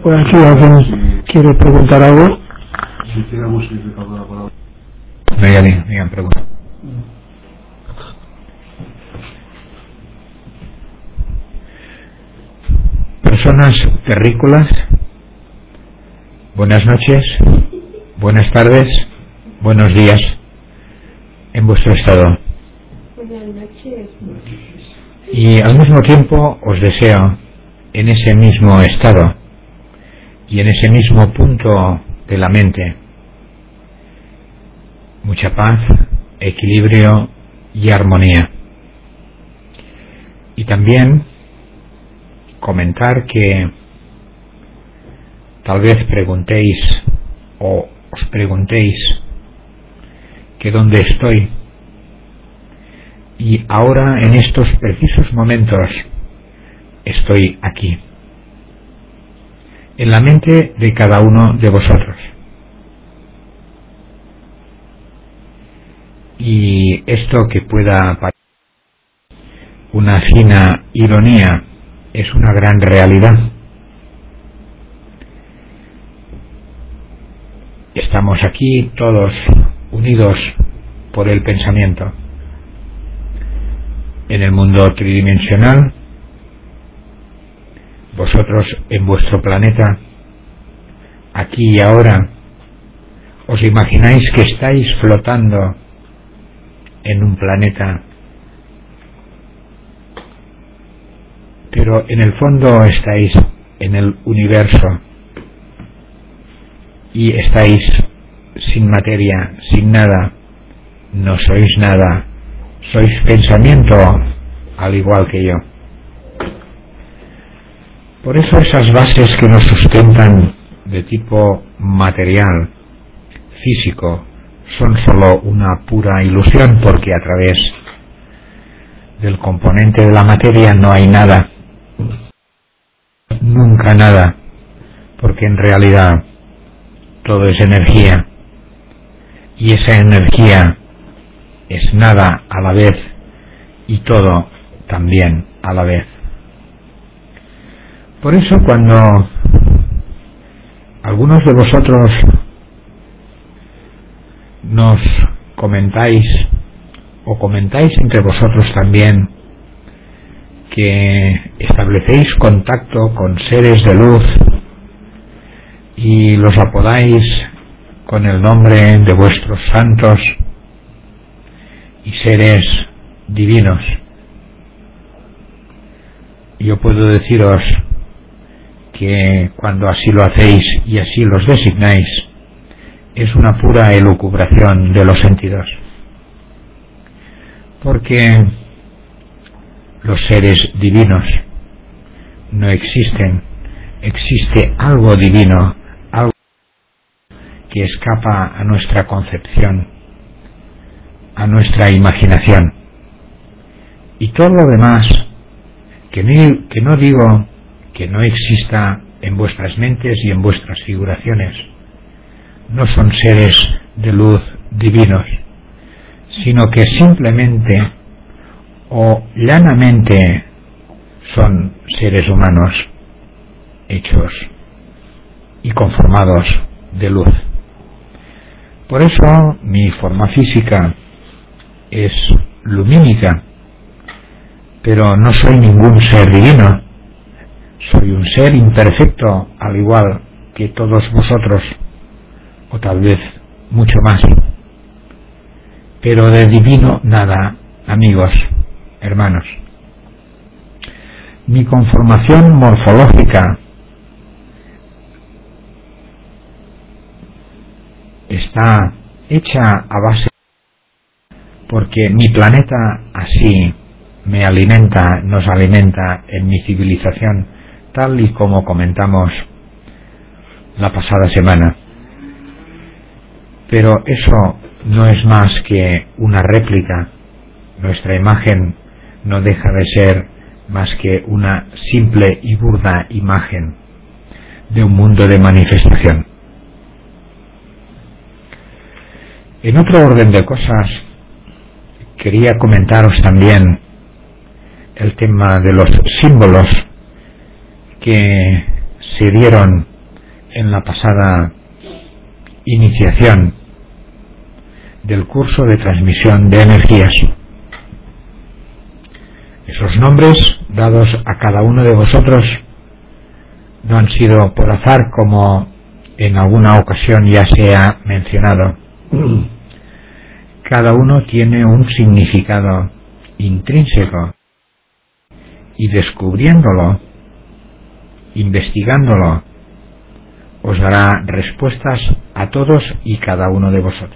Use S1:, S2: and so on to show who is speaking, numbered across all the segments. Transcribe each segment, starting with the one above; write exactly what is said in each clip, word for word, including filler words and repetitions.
S1: por aquí alguien quiere preguntar algo.
S2: Venga, digan, pregunta. Personas terrícolas, buenas noches, buenas tardes, buenos días en vuestro estado.
S3: Buenas noches.
S2: Y al mismo tiempo os deseo en ese mismo estado y en ese mismo punto de la mente mucha paz, equilibrio y armonía. Y también comentar que tal vez preguntéis o os preguntéis que dónde estoy, y ahora en estos precisos momentos estoy aquí, en la mente de cada uno de vosotros. Y esto que pueda parecer una fina ironía es una gran realidad. Estamos aquí todos unidos por el pensamiento. En el mundo tridimensional, vosotros en vuestro planeta, aquí y ahora, os imagináis que estáis flotando en un planeta, pero en el fondo estáis en el universo y estáis sin materia, sin nada, no sois nada, sois pensamiento al igual que yo. Por eso esas bases que nos sustentan de tipo material, físico, son solo una pura ilusión, porque a través del componente de la materia no hay nada, nunca nada, porque en realidad todo es energía, y esa energía es nada a la vez y todo también a la vez. Por eso cuando algunos de vosotros nos comentáis o comentáis entre vosotros también que establecéis contacto con seres de luz y los apodáis con el nombre de vuestros santos y seres divinos, yo puedo deciros que cuando así lo hacéis y así los designáis, es una pura elucubración de los sentidos, porque los seres divinos no existen. Existe algo divino, algo que escapa a nuestra concepción, a nuestra imaginación, y todo lo demás que no, que no digo que no exista en vuestras mentes y en vuestras figuraciones, no son seres de luz divinos, sino que simplemente o llanamente son seres humanos hechos y conformados de luz. Por eso mi forma física es lumínica, pero no soy ningún ser divino, soy un ser imperfecto, al igual que todos vosotros, o tal vez mucho más, pero de divino nada, amigos, hermanos. Mi conformación morfológica está hecha a base, porque mi planeta así me alimenta, nos alimenta en mi civilización, tal y como comentamos la pasada semana. Pero eso no es más que una réplica. Nuestra imagen no deja de ser más que una simple y burda imagen de un mundo de manifestación. En otro orden de cosas, quería comentaros también el tema de los símbolos que se dieron en la pasada iniciación del curso de transmisión de energías. Esos nombres dados a cada uno de vosotros no han sido por azar, como en alguna ocasión ya se ha mencionado. Cada uno tiene un significado intrínseco, y descubriéndolo, investigándolo, os dará respuestas a todos y cada uno de vosotros.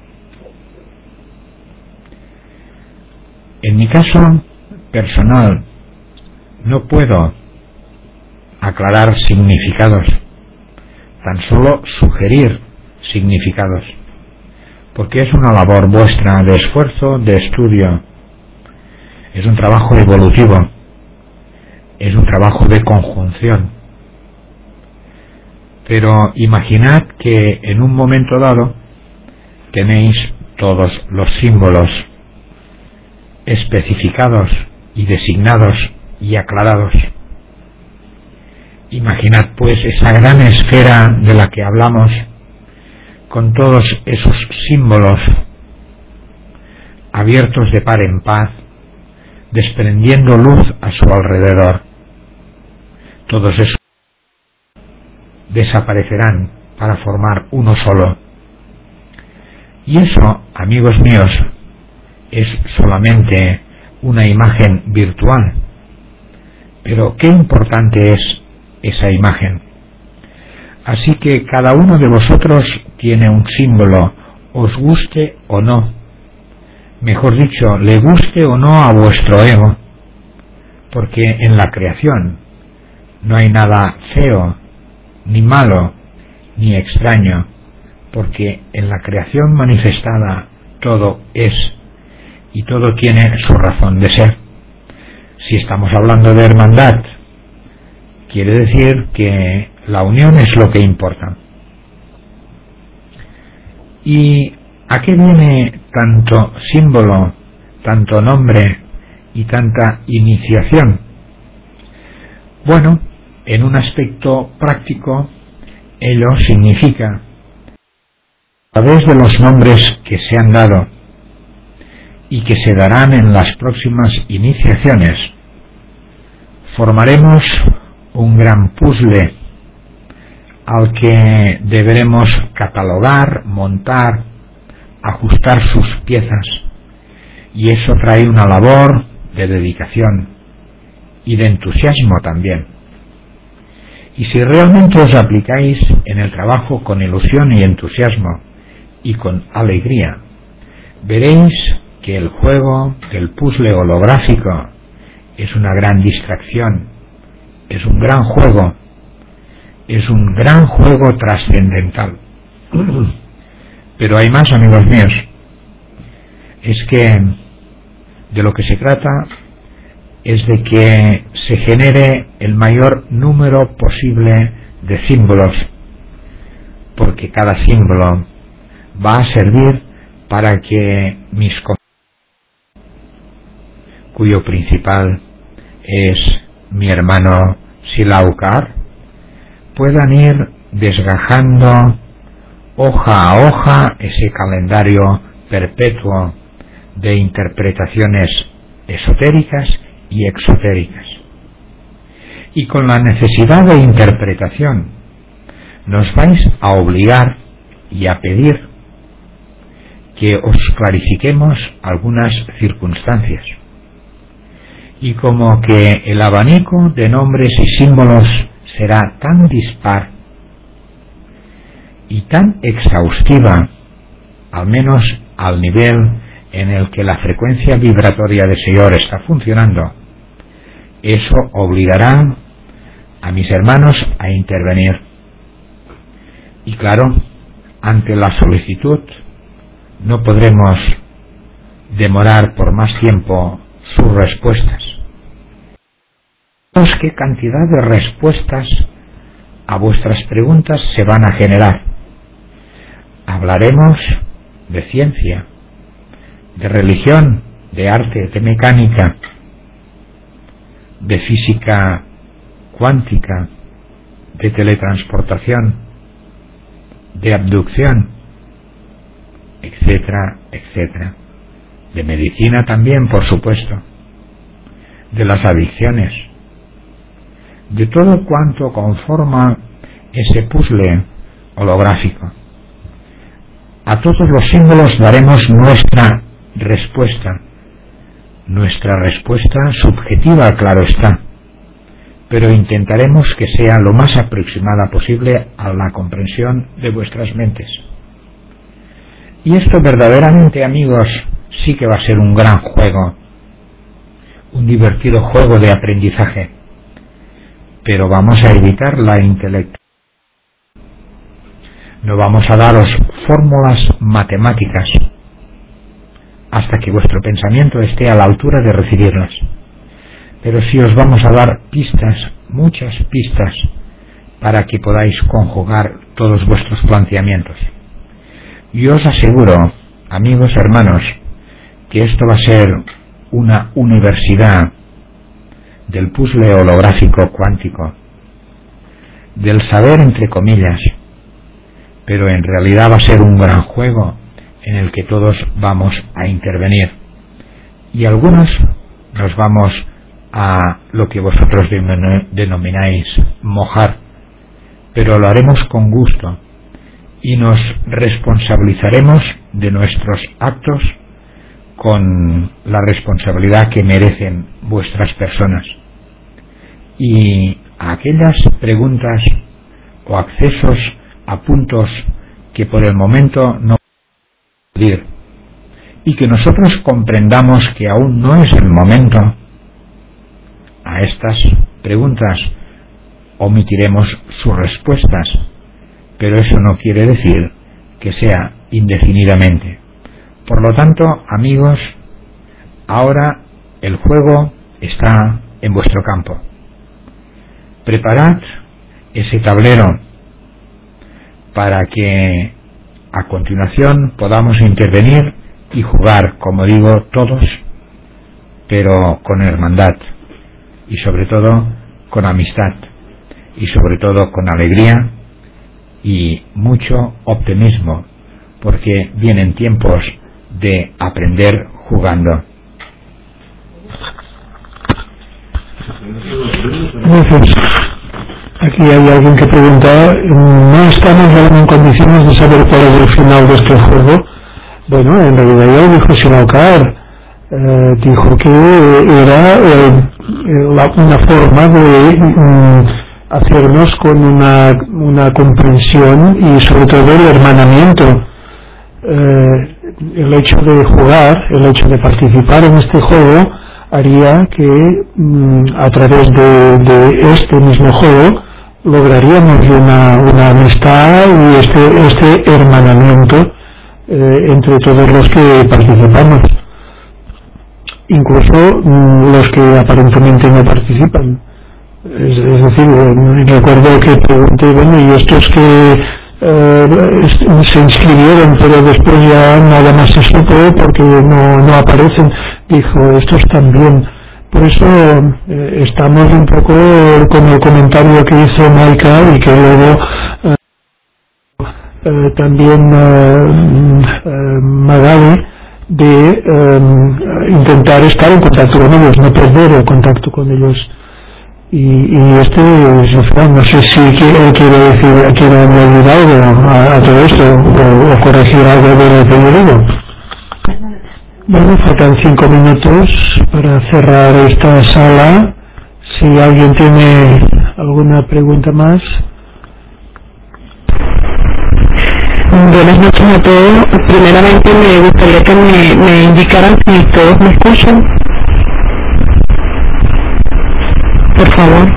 S2: En mi caso personal, no puedo aclarar significados, tan solo sugerir significados, porque es una labor vuestra de esfuerzo, de estudio, es un trabajo evolutivo, es un trabajo de conjunción. Pero imaginad que en un momento dado tenéis todos los símbolos especificados y designados y aclarados. Imaginad pues esa gran esfera de la que hablamos, con todos esos símbolos abiertos de par en par, desprendiendo luz a su alrededor. Todos esos desaparecerán para formar uno solo. Y eso, amigos míos, es solamente una imagen virtual. Pero qué importante es esa imagen. Así que cada uno de vosotros tiene un símbolo, os guste o no. Mejor dicho, le guste o no a vuestro ego. Porque en la creación no hay nada feo, ni malo, ni extraño. Porque en la creación manifestada todo es, y todo tiene su razón de ser. Si estamos hablando de hermandad, quiere decir que la unión es lo que importa. ¿Y a qué viene tanto símbolo, tanto nombre y tanta iniciación? Bueno, en un aspecto práctico, ello significa, a través de los nombres que se han dado y que se darán en las próximas iniciaciones, formaremos un gran puzzle al que deberemos catalogar, montar, ajustar sus piezas, y eso trae una labor de dedicación y de entusiasmo también. Y si realmente os aplicáis en el trabajo con ilusión y entusiasmo y con alegría, veréis que el juego del puzzle holográfico es una gran distracción, es un gran juego, es un gran juego trascendental. Pero hay más, amigos míos. Es que de lo que se trata es de que se genere el mayor número posible de símbolos, porque cada símbolo va a servir para que mis compañeros, cuyo principal es mi hermano Silaukar, puedan ir desgajando hoja a hoja ese calendario perpetuo de interpretaciones esotéricas y exotéricas. Y con la necesidad de interpretación nos vais a obligar y a pedir que os clarifiquemos algunas circunstancias. Y como que el abanico de nombres y símbolos será tan dispar y tan exhaustiva, al menos al nivel en el que la frecuencia vibratoria de Señor está funcionando, eso obligará a mis hermanos a intervenir. Y claro, ante la solicitud no podremos demorar por más tiempo sus respuestas. Pues qué cantidad de respuestas a vuestras preguntas se van a generar. Hablaremos de ciencia, de religión, de arte, de mecánica, de física cuántica, de teletransportación, de abducción, etcétera, etcétera. De medicina también, por supuesto. De las adicciones. De todo cuanto conforma ese puzzle holográfico. A todos los símbolos daremos nuestra respuesta. Nuestra respuesta subjetiva, claro está, pero intentaremos que sea lo más aproximada posible a la comprensión de vuestras mentes. Y esto verdaderamente, amigos, sí que va a ser un gran juego, un divertido juego de aprendizaje, pero vamos a evitar la intelectualidad. No vamos a daros fórmulas matemáticas hasta que vuestro pensamiento esté a la altura de recibirlas. Pero sí os vamos a dar pistas, muchas pistas, para que podáis conjugar todos vuestros planteamientos. Y os aseguro, amigos hermanos, que esto va a ser una universidad del puzzle holográfico cuántico, del saber entre comillas, pero en realidad va a ser un gran juego en el que todos vamos a intervenir, y algunos nos vamos a lo que vosotros denomináis mojar, pero lo haremos con gusto y nos responsabilizaremos de nuestros actos con la responsabilidad que merecen vuestras personas. Y a aquellas preguntas o accesos a puntos que por el momento no podemos y que nosotros comprendamos que aún no es el momento, a estas preguntas omitiremos sus respuestas, pero eso no quiere decir que sea indefinidamente. Por lo tanto, amigos, ahora el juego está en vuestro campo. Preparad ese tablero para que a continuación podamos intervenir y jugar, como digo, todos, pero con hermandad y sobre todo con amistad y sobre todo con alegría y mucho optimismo, porque vienen tiempos de aprender jugando.
S1: Gracias. Aquí hay alguien que pregunta, ¿no estamos en condiciones de saber cuál es el final de este juego? Bueno, en realidad ya lo dijo Shinoukar, eh, dijo que era eh, la, una forma de mm, hacernos con una, una comprensión y sobre todo el hermanamiento. Eh, el hecho de jugar, el hecho de participar en este juego haría que mm, a través de, de este mismo juego lograríamos una, una amistad y este, este hermanamiento eh, entre todos los que participamos, incluso mm, los que aparentemente no participan. Es, es decir, eh, recuerdo que pregunté, bueno, y estos que eh, se inscribieron pero después ya nada más se supo porque no, no aparecen, dijo, estos también. Por eso eh, estamos un poco con el comentario que hizo Maika y que luego eh, eh, también eh, eh, Magali, de eh, intentar estar en contacto con ellos, no perder el contacto con ellos. Y, y este, no sé si quiere, quiere decir, quiere añadir algo a, a todo esto o, o corregir algo de lo que yo digo. Bueno, faltan cinco minutos para cerrar esta sala. Si alguien tiene alguna pregunta más.
S4: Buenas noches a todos. Primeramente me gustaría que me, me indicaran si todos me escuchan. Por favor.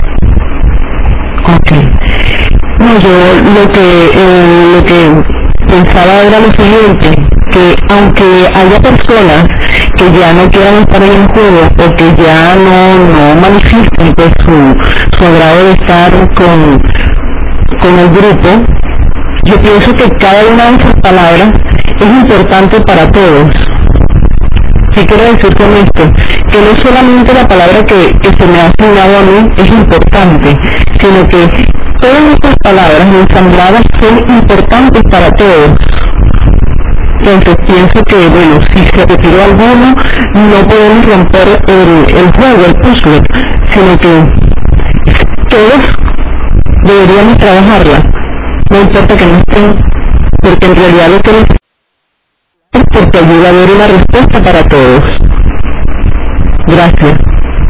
S4: Ok. No, yo lo que, eh, lo que pensaba era lo siguiente, que aunque haya personas que ya no quieran estar en el juego o que ya no, no manifiesten pues su, su agrado de estar con, con el grupo, yo pienso que cada una de esas palabras es importante para todos. ¿Qué quiero decir con esto? Que no solamente la palabra que, que se me ha asignado a mí es importante, sino que todas estas palabras ensambladas son importantes para todos. Entonces pienso que, bueno, si se retiró alguno, no podemos romper el, el juego, el puzzle, sino que todos deberíamos trabajarla, no importa que no estén, porque en realidad lo que necesitamos es porque ayuda a ver una respuesta para todos. Gracias.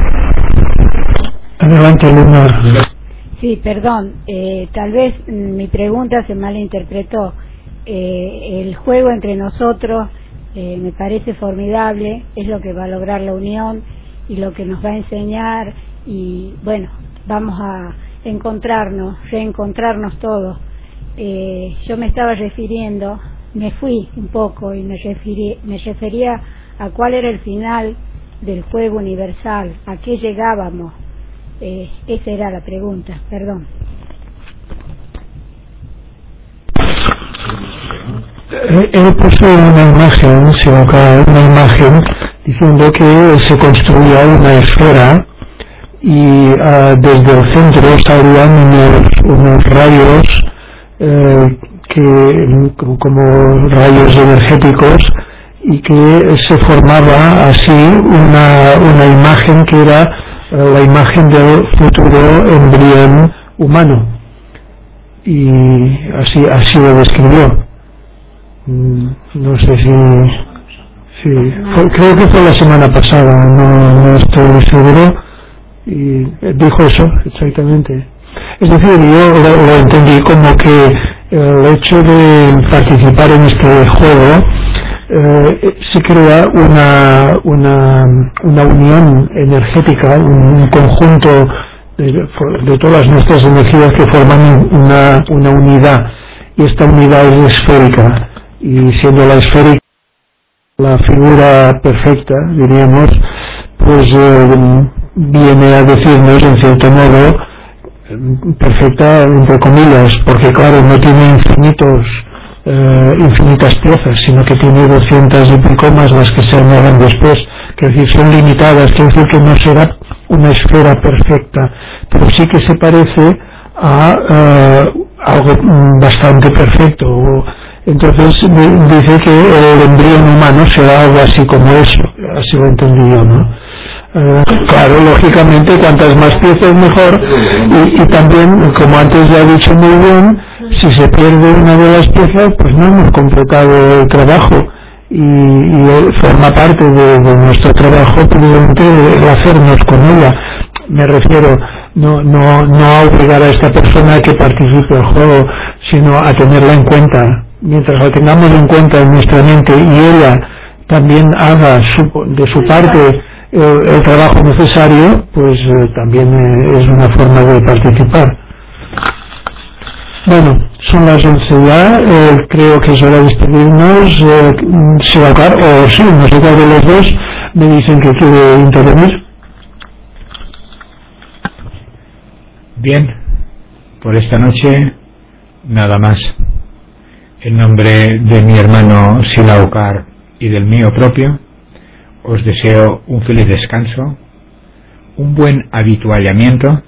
S1: Adelante, Luna.
S3: Sí, perdón, eh, tal vez mi pregunta se malinterpretó. Eh, el juego entre nosotros eh, me parece formidable, es lo que va a lograr la unión y lo que nos va a enseñar, y bueno, vamos a encontrarnos, reencontrarnos todos. Eh, yo me estaba refiriendo, me fui un poco y me, refirí, me refería a cuál era el final del juego universal, a qué llegábamos. Eh, esa era la pregunta, perdón.
S1: Él puso una imagen, se evoca una imagen diciendo que se construía una esfera y uh, desde el centro salían unos, unos rayos eh, que como rayos energéticos, y que se formaba así una, una imagen que era uh, la imagen del futuro embrión humano, y así, así lo describió. No sé si, si fue, creo que fue la semana pasada, no, no estoy seguro, y dijo eso exactamente. Es decir, yo lo, lo entendí como que el hecho de participar en este juego eh, se crea una, una, una unión energética, un, un conjunto de, de todas nuestras energías que forman una, una unidad, y esta unidad es esférica. Y siendo la esférica la figura perfecta, diríamos, pues eh, viene a decirnos, en cierto modo, perfecta entre comillas, porque claro, no tiene infinitos, eh, infinitas piezas, sino que tiene doscientas y pico más las que se añaden después, que decir, son limitadas, quiere decir que no será una esfera perfecta, pero sí que se parece a eh, algo bastante perfecto. Entonces dice que el embrión humano será algo así como eso, así lo entendí yo, ¿no? Eh, claro, lógicamente, cuantas más piezas mejor, y, y también, como antes ya he dicho muy bien, si se pierde una de las piezas, pues no hemos completado el trabajo, y, y forma parte de, de nuestro trabajo, precisamente, el hacernos con ella. Me refiero, no, no, no a obligar a esta persona a que participe del juego, sino a tenerla en cuenta. Mientras la tengamos en cuenta en nuestra mente y ella también haga su, de su parte el, el trabajo necesario, pues eh, también eh, es una forma de participar. Bueno, son las once ya, eh, creo que es hora de despedirnos. Eh, se va a acabar, o sí, no sé cuál de los dos me dicen que quiere intervenir.
S2: Bien, por esta noche nada más. En nombre de mi hermano Silaukar y del mío propio, os deseo un feliz descanso, un buen habituallamiento,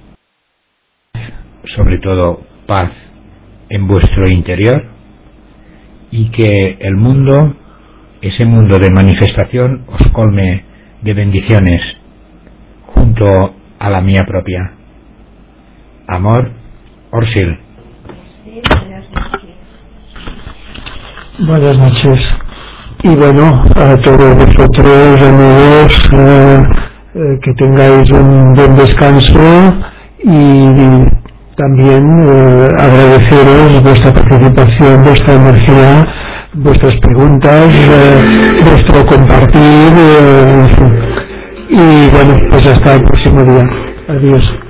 S2: sobre todo paz en vuestro interior, y que el mundo, ese mundo de manifestación, os colme de bendiciones junto a la mía propia. Amor, Orsil.
S1: Buenas noches. Y bueno, a todos vosotros, amigos, eh, eh, que tengáis un buen descanso, y también eh, agradeceros vuestra participación, vuestra energía, vuestras preguntas, eh, vuestro compartir, eh, y bueno, pues hasta el próximo día. Adiós.